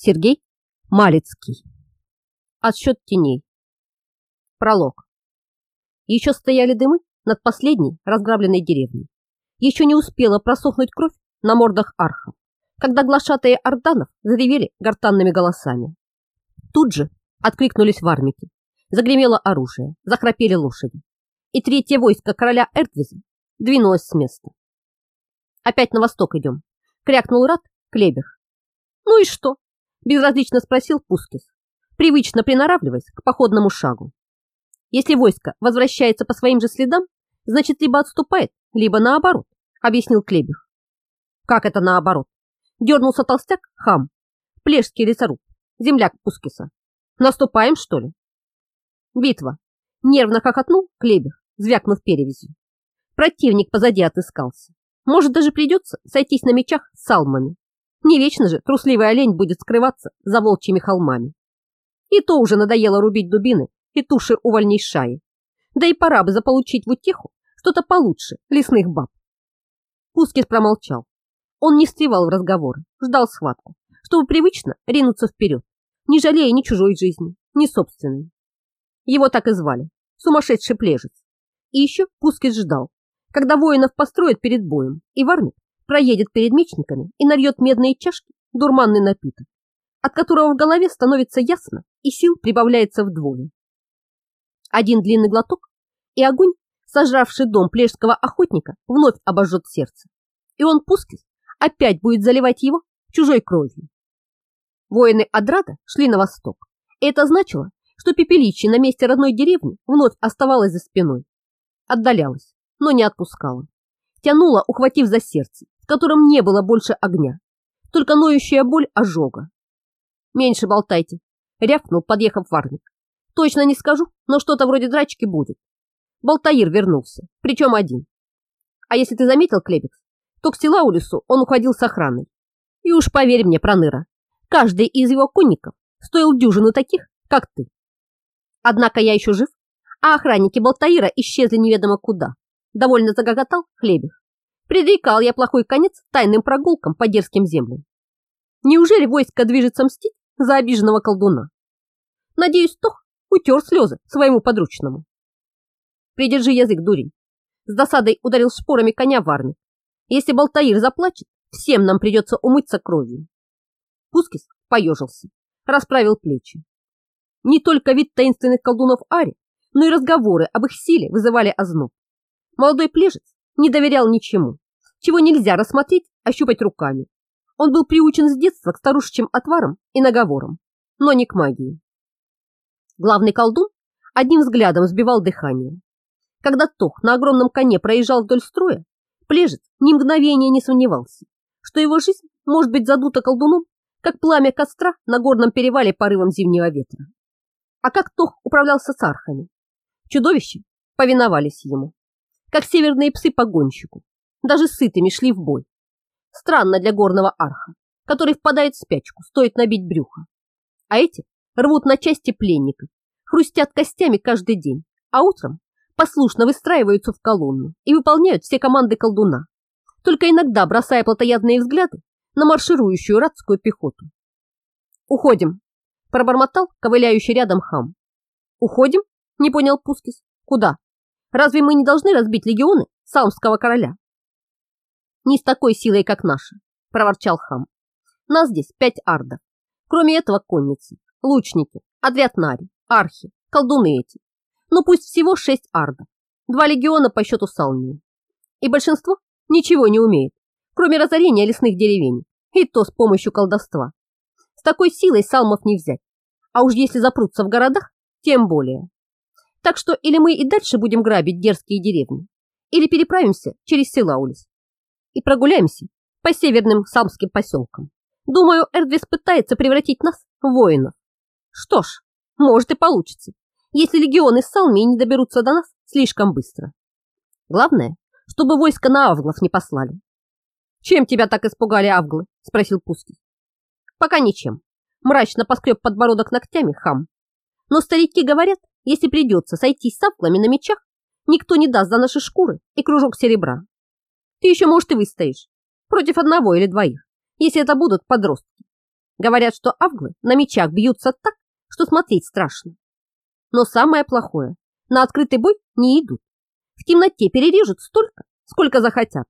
Сергей Малицкий. Отсчет теней. Пролог. Еще стояли дымы над последней разграбленной деревней. Еще не успела просохнуть кровь на мордах архов, когда глашатые орданов заревели гортанными голосами. Тут же откликнулись вармики. Загремело оружие, захрапели лошади. И третье войско короля Эрдвиза двинулось с места. «Опять на восток идем», — крякнул Рат Клебех. «Ну и что?» — безразлично спросил Пускис, привычно приноравливаясь к походному шагу. «Если войско возвращается по своим же следам, значит, либо отступает, либо наоборот», — объяснил Клебех. «Как это наоборот?» — дернулся толстяк Хам, плешский лесоруб, земляк Пускиса. «Наступаем, что ли?» «Битва!» — нервно хохотнул Клебех, звякнув перевязью. Противник позади отыскался. Может, даже придется сойтись на мечах с салмами. Не вечно же трусливый олень будет скрываться за волчьими холмами. И то уже надоело рубить дубины и туши у вольней шаи. Да и пора бы заполучить в утеху что-то получше лесных баб. Пускис промолчал. Он не встревал в разговоры, ждал схватку, чтобы привычно ринуться вперед, не жалея ни чужой жизни, ни собственной. Его так и звали — сумасшедший плежец. И еще Пускис ждал, когда воинов построят перед боем, и варник проедет перед мечниками и нальет медные чашки дурманный напиток, от которого в голове становится ясно и сил прибавляется вдвое. Один длинный глоток, и огонь, сожравший дом плежского охотника, вновь обожжет сердце, и он, Пускис, опять будет заливать его чужой кровью. Воины Адрада шли на восток, и это значило, что пепелище на месте родной деревни вновь оставалось за спиной. Отдалялось, но не отпускало. Тянуло, ухватив за сердце, в котором не было больше огня, только ноющая боль ожога. «Меньше болтайте», — рявкнул, подъехав варник. «Точно не скажу, но что-то вроде драчки будет». Болтаир вернулся, причем один. А если ты заметил, Клебекс, то к Силаулису он уходил с охраной. И уж поверь мне, Проныра, каждый из его конников стоил дюжину таких, как ты. Однако я еще жив, а охранники Болтаира исчезли неведомо куда. Довольно загоготал Клебех. Предрекал я плохой конец тайным прогулкам по дерзким землям. Неужели войско движется мстить за обиженного колдуна? Надеюсь, Тох утер слезы своему подручному. Придержи язык, дурень. С досадой ударил шпорами коня варник. Если Болтаир заплачет, всем нам придется умыться кровью. Пускис поежился, расправил плечи. Не только вид таинственных колдунов Ари, но и разговоры об их силе вызывали озноб. Молодой плежец не доверял ничему, чего нельзя рассмотреть, ощупать руками. Он был приучен с детства к старушечьим отварам и наговорам, но не к магии. Главный колдун одним взглядом сбивал дыхание. Когда Тох на огромном коне проезжал вдоль строя, плежец ни мгновения не сомневался, что его жизнь может быть задута колдуном, как пламя костра на горном перевале порывом зимнего ветра. А как Тох управлялся с архами? Чудовища повиновались ему, как северные псы погонщику, даже сытыми шли в бой. Странно для горного арха, который впадает в спячку, стоит набить брюхо. А эти рвут на части пленников, хрустят костями каждый день, а утром послушно выстраиваются в колонну и выполняют все команды колдуна, только иногда бросая плотоядные взгляды на марширующую ратскую пехоту. «Уходим», — пробормотал ковыляющий рядом Хам. «Уходим?» — не понял Пускис. «Куда? Разве мы не должны разбить легионы Салмского короля?» «Не с такой силой, как наша», — проворчал Хам. «Нас здесь 5 ардов. Кроме этого конницы, лучники, отряд нари, архи, колдуны эти. Ну пусть всего 6 ардов, 2 легиона по счету Салмии. И большинство ничего не умеет, кроме разорения лесных деревень, и то с помощью колдовства. С такой силой салмов не взять, а уж если запрутся в городах, тем более. Так что или мы и дальше будем грабить дерзкие деревни, или переправимся через Силаулис и прогуляемся по северным самским поселкам. Думаю, Эрдвис пытается превратить нас в воинов. Что ж, может и получится, если легионы Салмии не доберутся до нас слишком быстро. Главное, чтобы войско на авглов не послали. «Чем тебя так испугали авглы?» – спросил Пускис. «Пока ничем», – мрачно поскреб подбородок ногтями Хам. «Но старики говорят, если придется сойтись с авглами на мечах, никто не даст за наши шкуры и кружок серебра. Ты еще, может, и выстоишь против одного или двоих, если это будут подростки. Говорят, что авглы на мечах бьются так, что смотреть страшно. Но самое плохое, на открытый бой не идут. В темноте перережут столько, сколько захотят.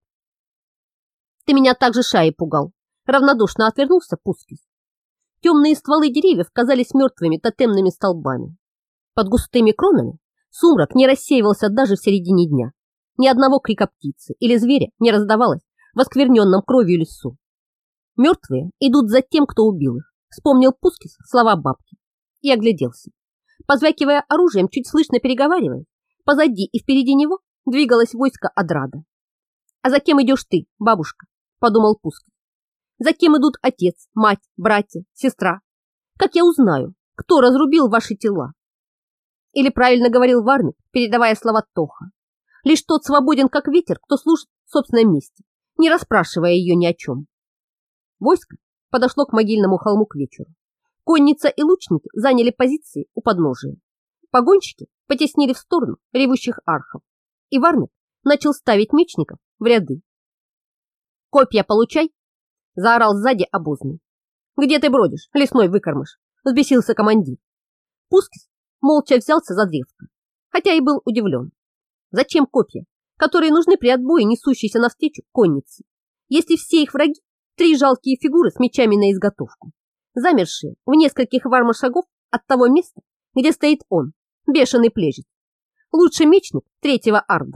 Ты меня также шаей пугал. Равнодушно отвернулся Пускис. Темные стволы деревьев казались мертвыми тотемными столбами. Под густыми кронами сумрак не рассеивался даже в середине дня. Ни одного крика птицы или зверя не раздавалось в оскверненном кровью лесу. Мертвые идут за тем, кто убил их, вспомнил Пускис слова бабки и огляделся. Позвякивая оружием, чуть слышно переговаривая, позади и впереди него двигалось войско Адрада. «А за кем идешь ты, бабушка?» – подумал Пускис. «За кем идут отец, мать, братья, сестра? Как я узнаю, кто разрубил ваши тела?» Или правильно говорил Вармик, передавая слова Тоха. «Лишь тот свободен, как ветер, кто служит в собственном месте, не расспрашивая ее ни о чем». Войско подошло к могильному холму к вечеру. Конница и лучники заняли позиции у подножия. Погонщики потеснили в сторону ревущих архов, и Вармик начал ставить мечников в ряды. «Копья получай!» – заорал сзади обозный. «Где ты бродишь, лесной выкормыш?» – взбесился командир. Пускис молча взялся за древко, хотя и был удивлен. Зачем копья, которые нужны при отбое несущейся навстречу конницы, если все их враги – 3 жалкие фигуры с мечами на изготовку, замершие в нескольких варма-шагов от того места, где стоит он, бешеный плежит, лучший мечник 3-го арда.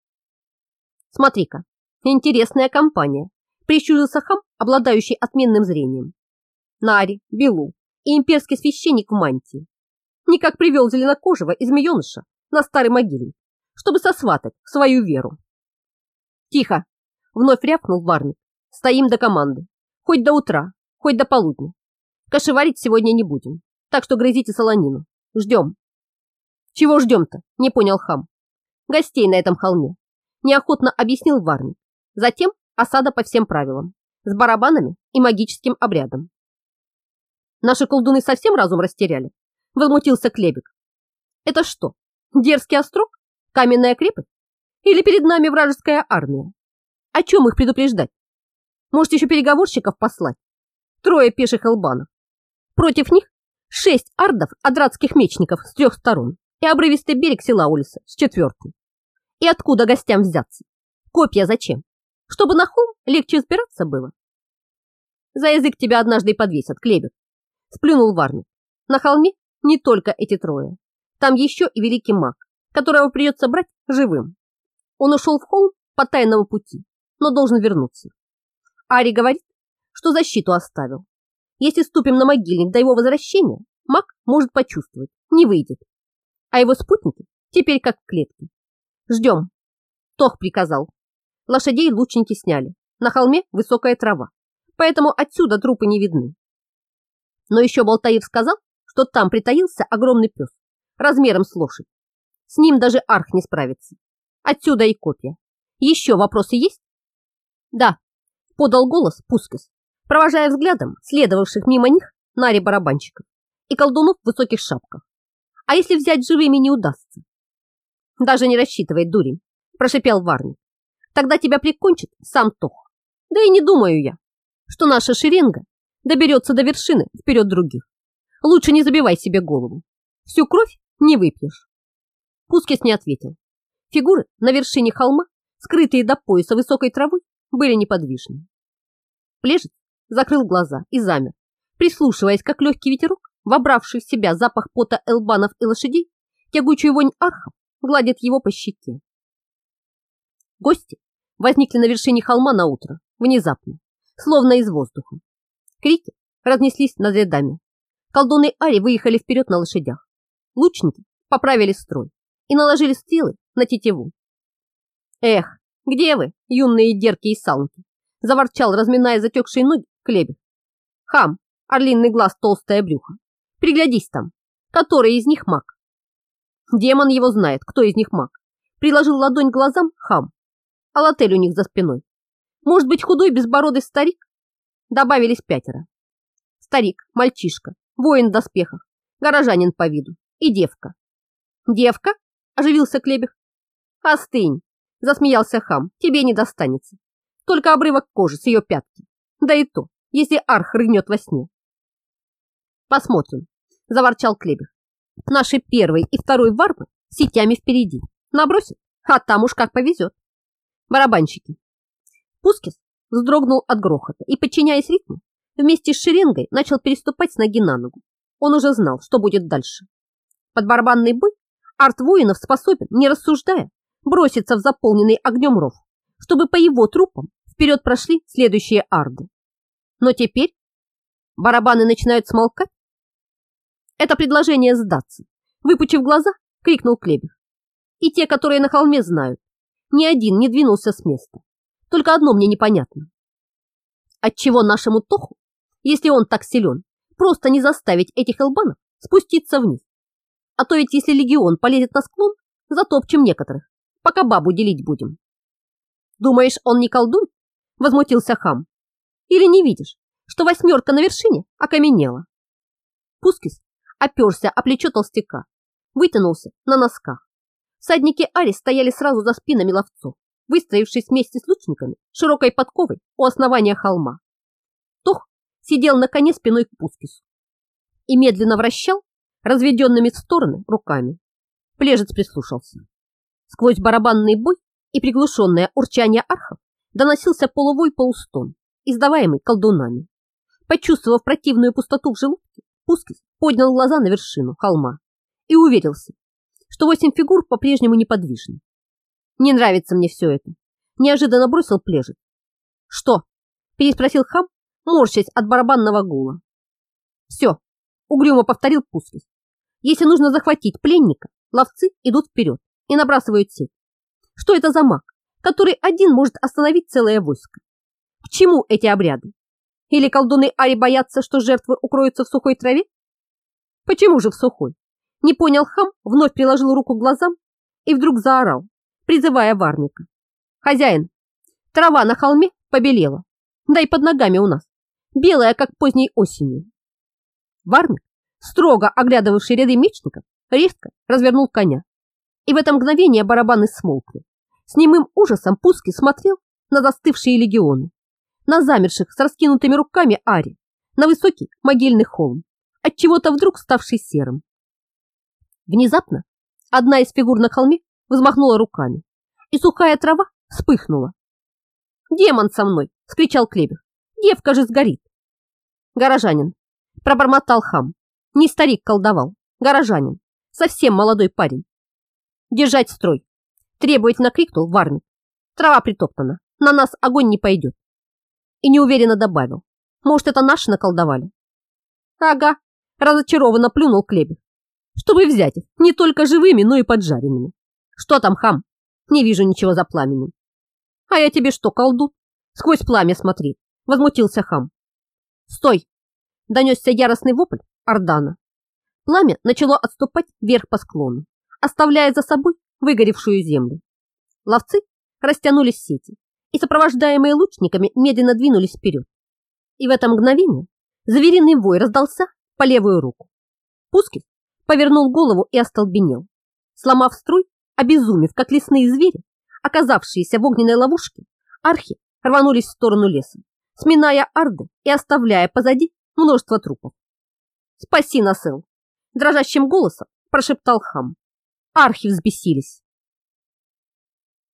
«Смотри-ка, интересная компания», – прищурился хам, обладающий отменным зрением. Нари, Белу и имперский священник в мантии. Никак привел зеленокожего и змееныша на старый могильник, чтобы сосватать свою веру. «Тихо!» – вновь рявкнул Вармик. «Стоим до команды. Хоть до утра, хоть до полудня. Кашеварить сегодня не будем, так что грызите солонину. Ждем». «Чего ждем-то?» – не понял хам. «Гостей на этом холме», – неохотно объяснил Вармик. Затем осада по всем правилам, с барабанами и магическим обрядом. «Наши колдуны совсем разум растеряли?» – возмутился Клебик. «Это что, дерзкий острог? Каменная крепость? Или перед нами вражеская армия? О чем их предупреждать? Может, еще переговорщиков послать? 3 пеших элбанов. Против них 6 ардов адратских мечников с 3 сторон и обрывистый берег села Улиса с 4-й. И откуда гостям взяться? Копья зачем? Чтобы на холм легче взбираться было?» «За язык тебя однажды и подвесят, Клебик», – сплюнул Вармик. «На холме не только эти 3. Там еще и великий маг, которого придется брать живым. Он ушел в холм по тайному пути, но должен вернуться. Ари говорит, что защиту оставил. Если ступим на могильник до его возвращения, маг может почувствовать, не выйдет. А его спутники теперь как в клетке. Ждем». Тох приказал. Лошадей лучники сняли. На холме высокая трава, поэтому отсюда трупы не видны. Но еще Болтаев сказал, что там притаился огромный пес, размером с лошадь. С ним даже арх не справится. Отсюда и копья. Еще вопросы есть? «Да», – подал голос Пускис, провожая взглядом следовавших мимо них нари-барабанщиков и колдунов в высоких шапках. «А если взять живыми не удастся?» «Даже не рассчитывай, дурень», – прошипел Варник. «Тогда тебя прикончит сам Тох. Да и не думаю я, что наша шеренга доберется до вершины вперед других. Лучше не забивай себе голову. Всю кровь не выпьешь». Пускис не ответил. Фигуры на вершине холма, скрытые до пояса высокой травы, были неподвижны. Плежец закрыл глаза и замер, прислушиваясь, как легкий ветерок, вобравший в себя запах пота элбанов и лошадей, тягучую вонь архов, гладит его по щеке. Гости возникли на вершине холма на утро, внезапно, словно из воздуха. Крики разнеслись над рядами. Колдуны Ари выехали вперед на лошадях. Лучники поправили строй и наложили стрелы на тетиву. «Эх, где вы, юные дерки и салнки?» – заворчал, разминая затекшие ноги, Клебик. «Хам, орлиный глаз, толстое брюхо. Приглядись там, который из них маг?» «Демон его знает, кто из них маг», – приложил ладонь к глазам хам. «Алатель у них за спиной. Может быть, худой безбородый старик?» Добавились 5. Старик, мальчишка, воин в доспехах, горожанин по виду и девка. «Девка?» – оживился Клебих. «Остынь!» – засмеялся хам. «Тебе не достанется. Только обрывок кожи с ее пятки. Да и то, если арх рыгнет во сне. Посмотрим, заворчал Клебер. Наши первый и второй варвы сетями впереди. Набросят, а там уж как повезет. Барабанщики. Пускис вздрогнул от грохота и, подчиняясь ритму, вместе с шеренгой начал переступать с ноги на ногу. Он уже знал, что будет дальше. Под барабанный бой арт воинов способен, не рассуждая, броситься в заполненный огнем ров, чтобы по его трупам вперед прошли следующие арды. Но теперь барабаны начинают смолкать. Это предложение сдаться, выпучив глаза, крикнул Клебер. И те, которые на холме, знают, ни один не двинулся с места. Только одно мне непонятно. Отчего нашему Тоху, если он так силен, просто не заставить этих элбанов спуститься вниз? А то ведь если легион полезет на склон, затопчем некоторых, пока бабу делить будем. Думаешь, он не колдует? Возмутился хам. Или не видишь, что восьмерка на вершине окаменела? Пускис оперся о плечо толстяка, вытянулся на носках. Всадники Ари стояли сразу за спинами ловцов, выстроившись вместе с лучниками широкой подковой у основания холма. Тох сидел на коне спиной к Пускису и медленно вращал разведенными в стороны руками. Плежец прислушался. Сквозь барабанный бой и приглушенное урчание архов доносился полувой полустон, издаваемый колдунами. Почувствовав противную пустоту в желудке, Пускис поднял глаза на вершину холма и уверился, что 8 фигур по-прежнему неподвижны. «Не нравится мне все это», – неожиданно бросил Плежец. «Что?» – переспросил хам, морщась от барабанного гула. «Все», – угрюмо повторил Пускис. «Если нужно захватить пленника, ловцы идут вперед и набрасывают сеть. Что это за маг, который один может остановить целое войско? К чему эти обряды? Или колдуны Ари боятся, что жертвы укроются в сухой траве? Почему же в сухой? Не понял хам, вновь приложил руку к глазам и вдруг заорал, призывая варника. Хозяин, трава на холме побелела, да и под ногами у нас, белая, как поздней осенью. Варник, строго оглядывавший ряды мечников, резко развернул коня. И в это мгновение барабаны смолкли. С немым ужасом Пускис смотрел на застывшие легионы, на замерших с раскинутыми руками Ари, на высокий могильный холм, отчего-то вдруг ставший серым. Внезапно одна из фигур на холме взмахнула руками, и сухая трава вспыхнула. «Демон со мной!» — вскричал Клебер. «Девка же сгорит!» «Горожанин!» — пробормотал хам. Не старик колдовал, горожанин, совсем молодой парень. «Держать строй!» — требовательно крикнул варник. «Трава притоптана, на нас огонь не пойдет!» И неуверенно добавил. «Может, это наши наколдовали?» «Ага!» — разочарованно плюнул Клебер. «Чтобы взять их не только живыми, но и поджаренными!» «Что там, хам? Не вижу ничего за пламенем!» «А я тебе что, колдун? Сквозь пламя смотри!» — возмутился хам. «Стой!» — донесся яростный вопль Ордана. Пламя начало отступать вверх по склону, оставляя за собой выгоревшую землю. Ловцы растянули сети и, сопровождаемые лучниками, медленно двинулись вперед. И в это мгновение звериный вой раздался по левую руку. Пускис повернул голову и остолбенел. Сломав строй, обезумев, как лесные звери, оказавшиеся в огненной ловушке, архи рванулись в сторону леса, сминая арды и оставляя позади множество трупов. «Спаси нас, Эл!» – дрожащим голосом прошептал хам. Архи взбесились.